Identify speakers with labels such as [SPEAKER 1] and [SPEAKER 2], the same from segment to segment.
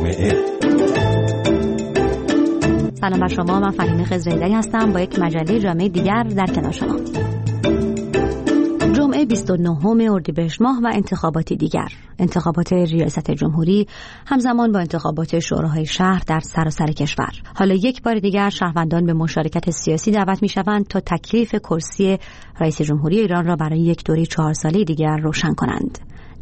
[SPEAKER 1] جامعه.
[SPEAKER 2] سلام بر شما، من فهیمه خضرایی‌دری هستم با یک مجله جامعه دیگر در کنار شما. جمعه 29 اردیبهشت ماه و انتخاباتی دیگر، انتخابات ریاست جمهوری همزمان با انتخابات شوراهای شهر در سراسر کشور. حالا یک بار دیگر شهروندان به مشارکت سیاسی دعوت می‌شوند تا تکلیف کرسی رئیس جمهوری ایران را برای یک دوره 4 ساله دیگر روشن کنند.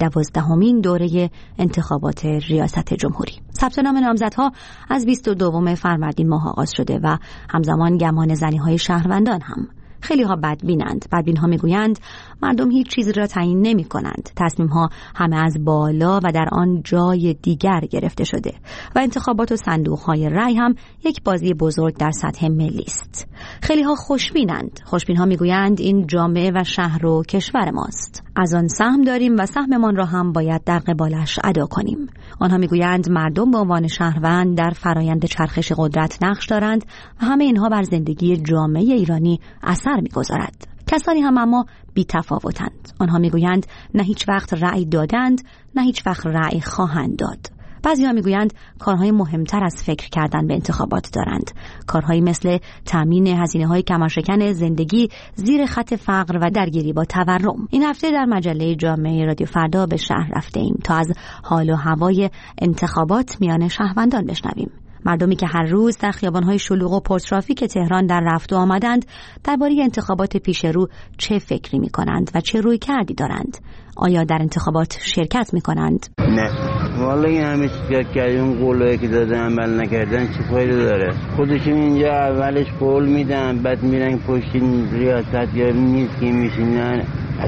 [SPEAKER 2] 12مین دوره انتخابات ریاست جمهوری. ثبت نام نامزدها از 22 فروردین ماه آغاز شده و همزمان گمان زنی‌های شهروندان هم. خیلی ها بدبینند. بدبین ها میگویند مردم هیچ چیزی را تعیین نمی کنند. تصمیم ها همه از بالا و در آن جای دیگر گرفته شده و انتخابات و صندوق های رای هم یک بازی بزرگ در سطح ملی است. خیلی ها خوشبینند. خوشبین ها میگویند این جامعه و شهر و کشور ماست. از آن سهم داریم و سهممان را هم باید در قبالش ادا کنیم. آنها میگویند مردم به عنوان شهروند در فرایند چرخش قدرت نقش دارند و همه اینها بر زندگی جامعه ایرانی اثر می‌گذارد. کسانی هم اما بی‌تفاوتند. آنها میگویند نه هیچ وقت رأی دادند، نه هیچ وقت رأی خواهند داد. بعضی‌ها میگویند کارهای مهمتر از فکر کردن به انتخابات دارند. کارهایی مثل تامین هزینه‌های کمرشکن زندگی زیر خط فقر و درگیری با تورم. این هفته در مجله جامعه رادیو فردا به شهر رفته‌ایم تا از حال و هوای انتخابات میان شهروندان بشنویم. مردمی که هر روز در خیابان‌های شلوغ و پرترافیک تهران در رفت و آمدند درباره انتخابات پیش رو چه فکری می‌کنند و چه رویکردی دارند؟ آیا در انتخابات شرکت می‌کنند؟
[SPEAKER 3] نه والا این همه چیز کردن، قولایی که دادن عمل نکردن چه فایده داره؟ خودشون اینجا اولش قول میدن بعد میرن پشت ریاست یا میز که میشینن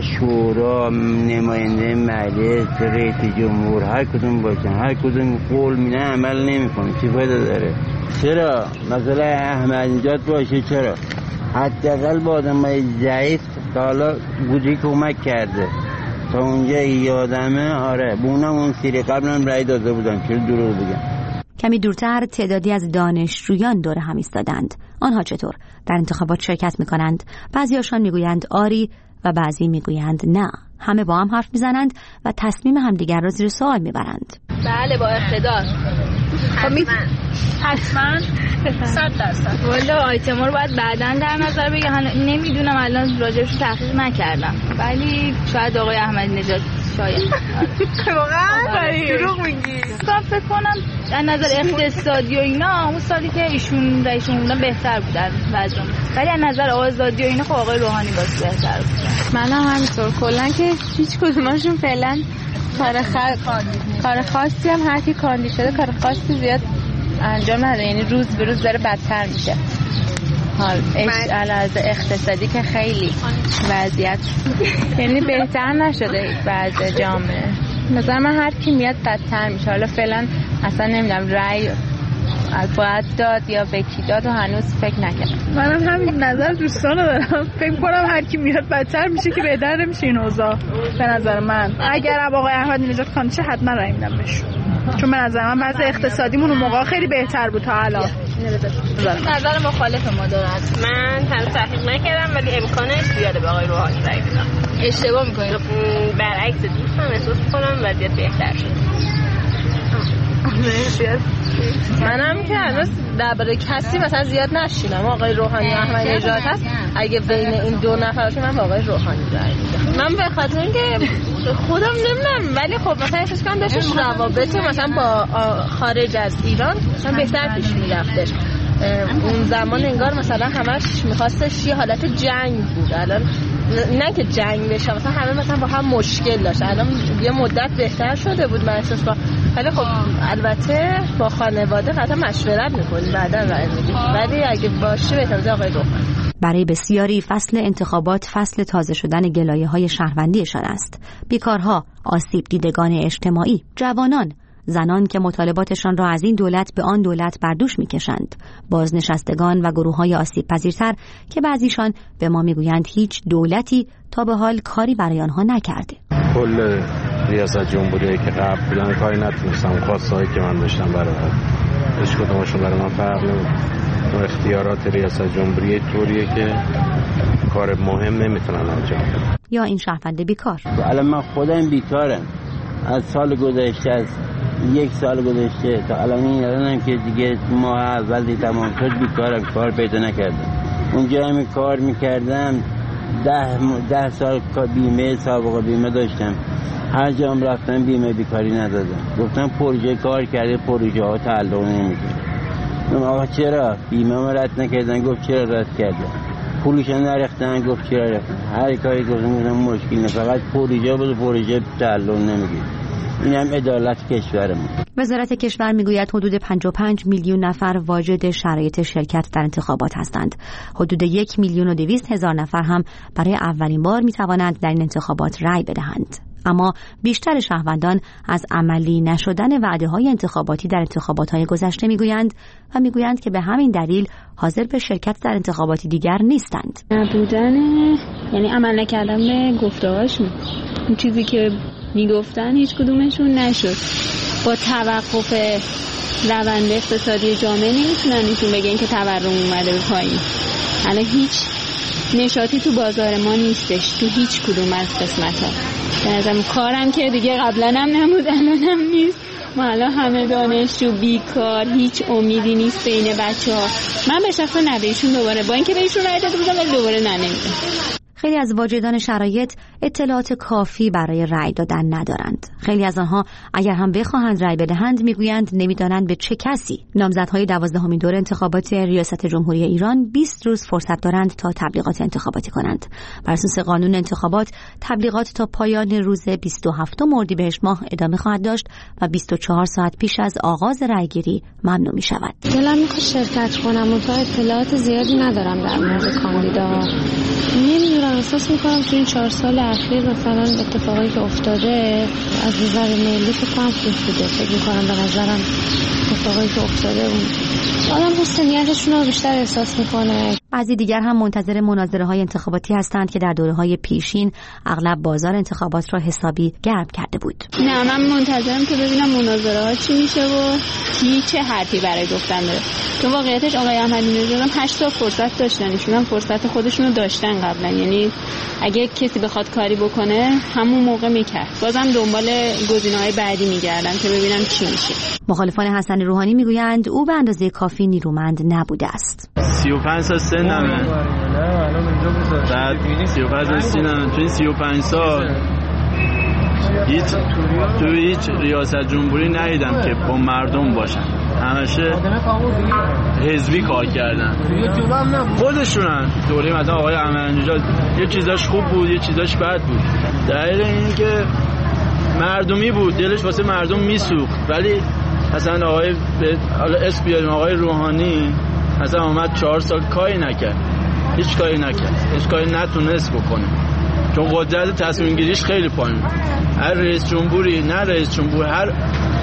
[SPEAKER 3] شورا، نماینده مجلس، رئیس جمهور، هر کدوم باشن هر کدوم قول میدن عمل نمیکنه. چه فایده داره؟ چرا مثلا احمد نژاد باشه چرا حداقل با آدمای ضعیف تا حالا بودی کمک کرده تا اونجا یادمه. آره بونم اون سری قبلا رای داده بودن، چرا دروغ بگم؟
[SPEAKER 2] کمی دورتر تعدادی از دانشجویان دور هم ایستادند. آنها چطور در انتخابات شرکت میکنند؟ بعضیاشان میگویند آری و بعضی میگویند نه. همه با هم حرف میزنند و تصمیم همدیگر را زیر سوال میبرند.
[SPEAKER 4] بله با اقتدار. حتما 100%. والا آیتما رو باید بعداً در نظر بگیرم. نمیدونم الان راجعش تحقیق نکردم ولی شاید آقای احمد نژاد شاید. واقعا دروغ میگی. فکر کنم از نظر اقتصادی و اینا اون سالی که ایشون رئیس جمهور بهتر بودن وضعم، ولی از نظر آزادی و اینا خب آقای روحانی باز بهتر بود.
[SPEAKER 5] منم همینطور. کلا که هیچ کدومشون فعلا کار خاصی هم هر کی کاندید شده کار خاصی زیاد انجام نده، یعنی روز به روز داره بدتر میشه. حال علاوه اقتصادی که خیلی وضعیت یعنی بهتر نشده وضع جامعه. مثلا من هر کی میاد بدتر میشه. حالا فعلا اصلا نمیدونم رأی باید داد یا به کی داد و هنوز فکر نکردم.
[SPEAKER 6] منم همین نظر دوستانو دارم. فکر کنم هر کی میاد بدتر میشه که بهتر نمیشه این اوضاع. به نظر من اگر آقای احمد نژاد خانشه حتما رأی میدم بهش، چون به نظر من وضع اقتصادیمون اون موقع خیلی بهتر بود تا الان.
[SPEAKER 4] نظر مخالف ما دارد. من هم تحقیق نکردم ولی امکانش زیاده به آقای روحانی رأی بدم. اشتباه میکنید. برعکس دوستم احساس میکنم وضعیت بهتر شد.
[SPEAKER 5] منم که هنوز درباره کسی مثلا زیاد نشینم. آقای روحانی و احمد نژاد هست. اگه بین این دو نفر باشه من با آقای روحانی رأی میدم. من به خاطر اینکه خودم نمیدونم ولی خب مثلا احساس کنم داشتش روابط مثلا با خارج از ایران مثلا بهتر پیش میرفتش. اون زمان انگار مثلا همش میخواستش یه حالت جنگ بود. الان نه که جنگ بشه، مثلا همه مثلا با هم مشکل داشت. الان یه مدت بهتر شده بود من احساس کنم. ولی خب البته با خانواده قطعا مشورت میکنیم بعدا رأی میدیم، ولی اگه باشه بهتر آقای روحانی.
[SPEAKER 2] برای بسیاری فصل انتخابات فصل تازه شدن گلایه‌های شهروندیشان است. بیکارها، آسیب دیدگان اجتماعی، جوانان، زنان که مطالباتشان را از این دولت به آن دولت بردوش میکشند، بازنشستگان و گروه‌های آسیب پذیرتر که بعضیشان به ما میگویند هیچ دولتی تا به حال کاری برای آنها نکرده.
[SPEAKER 7] کل ریاست جمهوری که قبل بودن کاری نتونستم، خواستهایی که من داشتم برای هیچ کدومشون برای من فرق نمی‌کنه. اختیارات ریاست جمهوری طوریه که کار مهم نمیتونن انجام بدن.
[SPEAKER 2] یا این شهروند بیکار.
[SPEAKER 3] الان من خودم بیکارم. از سال گذشته از 1 سال گذشته تا الان این الانم که دیگه ماه اول تمام شد بیکارم، کار پیدا نکردم. اونجا همین کار میکردم 10 سال بیمه سابقه بیمه داشتم، هر جام رفتم بیمه بیکاری ندادم. گفتم پروژه کار کرده، پروژه ها تعلق نمیکنه. آقا چرا بیمه ما رد نکردن؟ گفت چرا رد کردن؟ پولش نرفتن؟ گفت چرا رفتن؟ هر کاری گفتم مشکل نه، فقط پروژه بود، پروژه تعلق نمیگیره. این هم عدالت کشورمون.
[SPEAKER 2] وزارت کشور میگوید حدود 55 میلیون نفر واجد شرایط شرکت در انتخابات هستند. حدود 1,200,000 نفر هم برای اولین بار میتوانند در این انتخابات رأی بدهند. اما بیشتر شهروندان از عملی نشدن وعده‌های انتخاباتی در انتخابات‌های گذشته میگویند و میگویند که به همین دلیل حاضر به شرکت در انتخاباتی دیگر نیستند.
[SPEAKER 4] نبودن یعنی عمل نکردن به گفته‌هاشون. اون چیزی که میگفتن هیچ کدومشون نشد. با توقف روند اقتصادی جامعه نمیتونن ایشون بگن که تورم اومده به پایین. الان هیچ نشاطی تو بازار ما نیستش، تو هیچ کدوم از قسمت‌ها. به نظرم کارم که دیگه قبلا هم نبود الانم نیست. ما الان همه دانشجو بیکار، هیچ امیدی نیست بین بچه‌ها. من به شخص ندیشون دوباره با اینکه بهشون رای داده بودم ولی دوباره نمیدم.
[SPEAKER 2] خیلی از واجدان شرایط اطلاعات کافی برای رأی دادن ندارند. خیلی از آنها اگر هم بخواهند رأی بدهند میگویند نمیدانند به چه کسی. نامزدهای 12مین دور انتخابات ریاست جمهوری ایران 20 روز فرصت دارند تا تبلیغات انتخاباتی کنند. بر اساس قانون انتخابات تبلیغات تا پایان روز 27 اردیبهشت ماه ادامه خواهد داشت و 24 ساعت پیش از آغاز رأیگیری ممنوع می شود.
[SPEAKER 1] دلم میخواد شرکت کنم منتها اطلاعات زیادی ندارم در مورد کاندیدا. نمیدونم، احساس میکنم تو این 4 سال اخیر مثلا اتفاقایی که افتاده از نظر ملی فکر کنم خوب بوده. فکر میکنم به نظرم اتفاقایی که افتاده آدم حسنیتشون رو بیشتر احساس میکنه.
[SPEAKER 2] بعضی دیگر هم منتظر مناظره‌های انتخاباتی هستند که در دوره‌های پیشین اغلب بازار انتخابات را حسابی گرم کرده بود.
[SPEAKER 4] نه، من منتظرم که ببینم مناظره‌ها چی میشه و کی چه حرفی برای گفتن داره. تو واقعیتش آقای احمدی نژاد 8 تا فرصت داشتن، ایشون هم فرصت خودشونو داشتن قبلا. یعنی اگه کسی بخواد کاری بکنه همون موقع میکرد. بازم دنبال گزینه‌های بعدی میگردن که ببینم چی میشه.
[SPEAKER 2] مخالفان حسن روحانی میگویند او به اندازه کافی نیرومند نبوده است.
[SPEAKER 8] 35 سال سنمه. بعد 35 سال سنمه. تو این 35 سال هیچ ریاست جمهوری ندیدم که با مردم باشن. همشه حزبی کار کردن. خودشونن. دوره مثلا آقای احمدی نژاد یه چیزاش خوب بود، یه چیزاش بد بود. دلیل این که مردمی بود، دلش واسه مردم میسوخت. ولی مثلا اسم بیاریم آقای روحانی مثلا اومد 4 سال کاری نکرد، هیچ کاری نتونست بکنه، چون قدرت تصمیم گیریش خیلی پایین. هر رئیس جمهوری نه رئیس جمهور، هر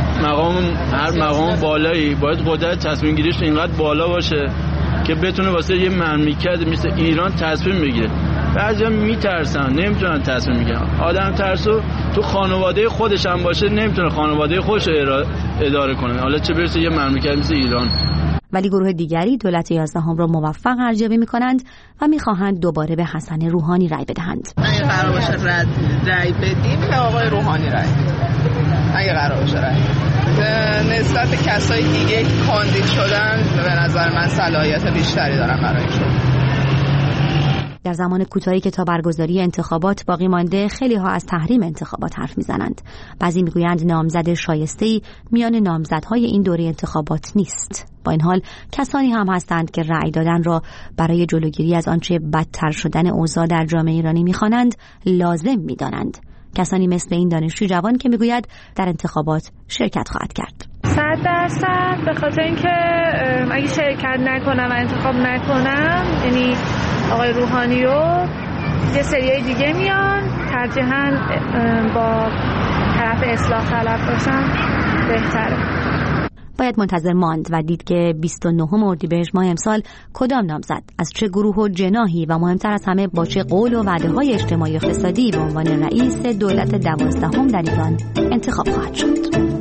[SPEAKER 8] مقام بالایی باید قدرت تصمیم گیریش اینقدر بالا باشه که بتونه واسه یه مملکت مثل ایران تصمیم بگیره. بعضیا میترسن، نمیتونن تصمیم بگیرن. آدم ترسو تو خانواده خودش هم باشه نمیتونه خانواده خودش رو اداره کنه، حالا چه برسه یه مملکت مثل ایران.
[SPEAKER 2] ولی گروه دیگری دولت 11 را موفق ارزیابی می‌کنند و می‌خواهند دوباره به حسن روحانی رأی بدهند.
[SPEAKER 5] اگه قرار باشه رأی بدیم به آقای روحانی رأی بدیم. اگه قرار باشه رأی نسبت کسای دیگه کاندید شدن به نظر من صلاحیت بیشتری دارن برایشون.
[SPEAKER 2] در زمان کوتاهی که تا برگزاری انتخابات باقی مانده خیلی ها از تحریم انتخابات حرف میزنند. بعضی میگویند نامزد شایسته‌ای میان نامزدهای این دوره انتخابات نیست. با این حال کسانی هم هستند که رأی دادن را برای جلوگیری از آنچه بدتر شدن اوضاع در جامعه ایرانی میخوانند لازم میدانند. کسانی مثل این دانشجو جوان که میگوید در انتخابات شرکت خواهد کرد.
[SPEAKER 6] 100% به خاطر اینکه اگه شرکت نکنم و انتخاب نکنم، یعنی آقای روحانی رو یه سریای دیگه میان ترجیحاً با طرف اصلاح طلب باشن بهتره.
[SPEAKER 2] باید منتظر ماند و دید که 29 اردیبهشت ماه امسال کدام نامزد از چه گروه و جناحی و مهمتر از همه با چه قول و وعده‌های اجتماعی اقتصادی به عنوان رئیس دولت 12 در ایران انتخاب خواهد شد.